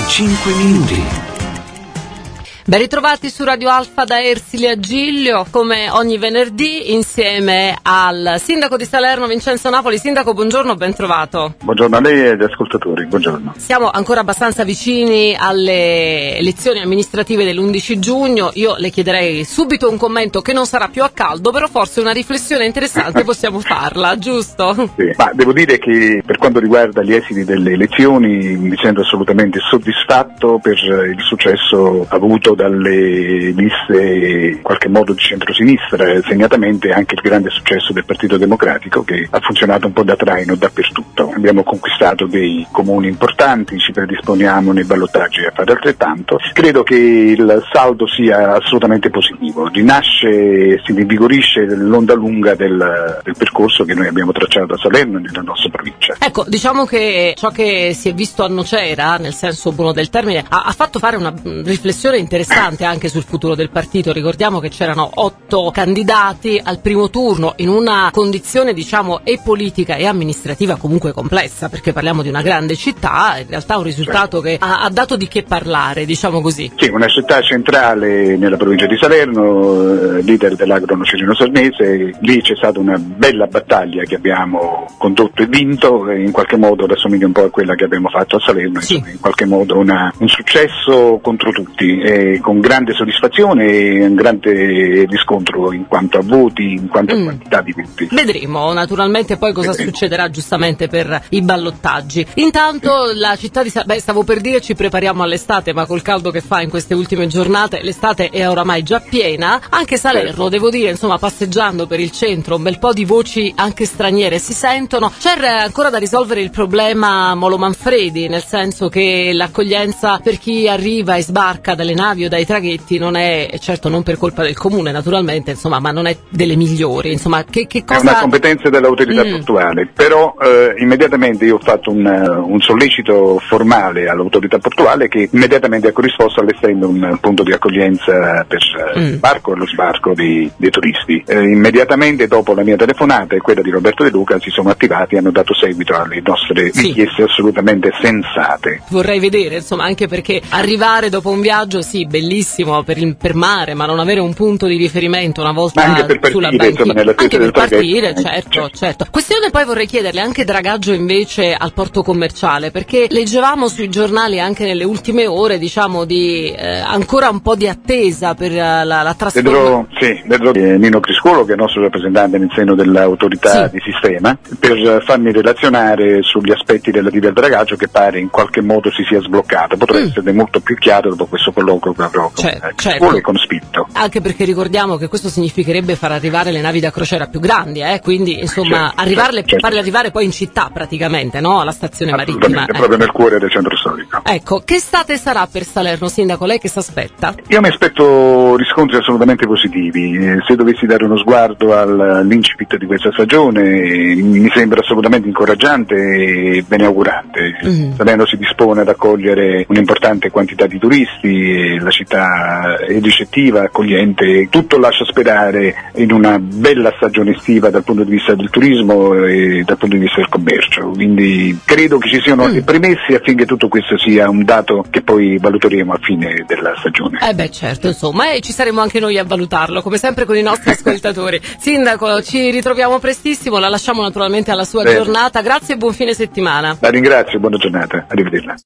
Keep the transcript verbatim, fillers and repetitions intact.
cinque minuti. Ben ritrovati su Radio Alfa da Ersilia Giglio, come ogni venerdì, insieme al sindaco di Salerno Vincenzo Napoli. Sindaco, buongiorno, ben trovato. Buongiorno a lei e agli ascoltatori, buongiorno. Siamo ancora abbastanza vicini alle elezioni amministrative dell'undici giugno. Io le chiederei subito un commento che non sarà più a caldo, però forse una riflessione interessante possiamo farla, giusto? Sì, ma devo dire che per quanto riguarda gli esiti delle elezioni mi sento assolutamente soddisfatto per il successo avuto dalle liste in qualche modo di centrosinistra, segnatamente anche il grande successo del Partito Democratico, che ha funzionato un po' da traino dappertutto. Abbiamo conquistato dei comuni importanti, ci predisponiamo nei ballottaggi a fare altrettanto. Credo che il saldo sia assolutamente positivo, rinasce, si rivigorisce l'onda lunga del, del percorso che noi abbiamo tracciato a Salerno e nella nostra provincia. Ecco, diciamo che ciò che si è visto a Nocera, nel senso buono del termine, ha, ha fatto fare una riflessione interessante anche sul futuro del partito. Ricordiamo che c'erano otto candidati al primo turno in una condizione, diciamo, e politica e amministrativa comunque complessa, perché parliamo di una grande città, in realtà un risultato che ha, ha dato di che parlare, diciamo così. Sì, una città centrale nella provincia di Salerno, eh, leader dell'agro nocerino sarnese. Lì c'è stata una bella battaglia che abbiamo condotto e vinto, e in qualche modo rassomiglia un po' a quella che abbiamo fatto a Salerno, sì. Insomma, in qualche modo una, un successo contro tutti, eh, con grande soddisfazione e un grande riscontro in quanto a voti, in quanto mm. a quantità di voti. Vedremo naturalmente poi cosa Vedremo. succederà giustamente per i ballottaggi. Intanto la città di Salerno, beh, stavo per dire ci prepariamo all'estate, ma col caldo che fa in queste ultime giornate l'estate è oramai già piena. Anche Salerno, certo. Devo dire, insomma, passeggiando per il centro un bel po' di voci anche straniere si sentono. C'è ancora da risolvere il problema Molo Manfredi, nel senso che l'accoglienza per chi arriva e sbarca dalle navi o dai traghetti non è, certo non per colpa del comune naturalmente, insomma, ma non è delle migliori, insomma, che, che cosa... È una competenza dell'autorità mm. portuale, però eh, immediatamente io ho fatto un, un sollecito formale all'autorità portuale che immediatamente ha corrisposto allestendo un punto di accoglienza per mm. il sbarco e lo sbarco dei, dei turisti. Eh, immediatamente dopo la mia telefonata e quella di Roberto De Luca si sono attivati e hanno dato seguito alle nostre sì. richieste assolutamente sensate. Vorrei vedere, insomma, anche perché arrivare dopo un viaggio, sì, bellissimo per, il, per mare, ma non avere un punto di riferimento una volta anche per partire, sulla banchina, insomma, nella anche per partire, traghetto. certo, certo, certo. Questione poi vorrei chiederle anche dragaggio invece al porto commerciale, perché leggevamo sui giornali anche nelle ultime ore, diciamo, di eh, ancora un po' di attesa per uh, la, la trasformazione. Sì, vedrò eh, Nino Criscuolo, che è il nostro rappresentante nel seno dell'autorità sì. di sistema, per farmi relazionare sugli aspetti relativi al dragaggio, che pare in qualche modo si sia sbloccato. Potrà mm. essere molto più chiaro dopo questo colloquio che avrò con Cer- Criscuolo certo. e con Spitto. Anche perché ricordiamo che questo significherebbe far arrivare le navi da crociera più grandi, eh? Quindi insomma certo, arrivarle, certo. farle arrivare poi in città praticamente, no? Alla stazione marittima. È proprio nel cuore del centro storico. Ecco, che estate sarà per Salerno, sindaco? Lei che si aspetta? Io mi aspetto riscontri assolutamente positivi. Eh, se dovessi dare uno sguardo all'incipit di questa stagione, mi sembra assolutamente incoraggiante e beneaugurante. Mm. Salerno si dispone ad accogliere un'importante quantità di turisti, e la città è ricettiva, accogliente, tutto lascia sperare in una bella stagione estiva dal punto di vista del turismo e dal punto di vista del commercio, quindi credo che ci siano mm. i premessi affinché tutto questo sia un dato che poi valuteremo a fine della stagione. Eh beh certo, insomma, e ci saremo anche noi a valutarlo, come sempre con i nostri ascoltatori. Sindaco, ci ritroviamo prestissimo, la lasciamo naturalmente alla sua Bene. giornata, grazie e buon fine settimana. La ringrazio, buona giornata, arrivederla.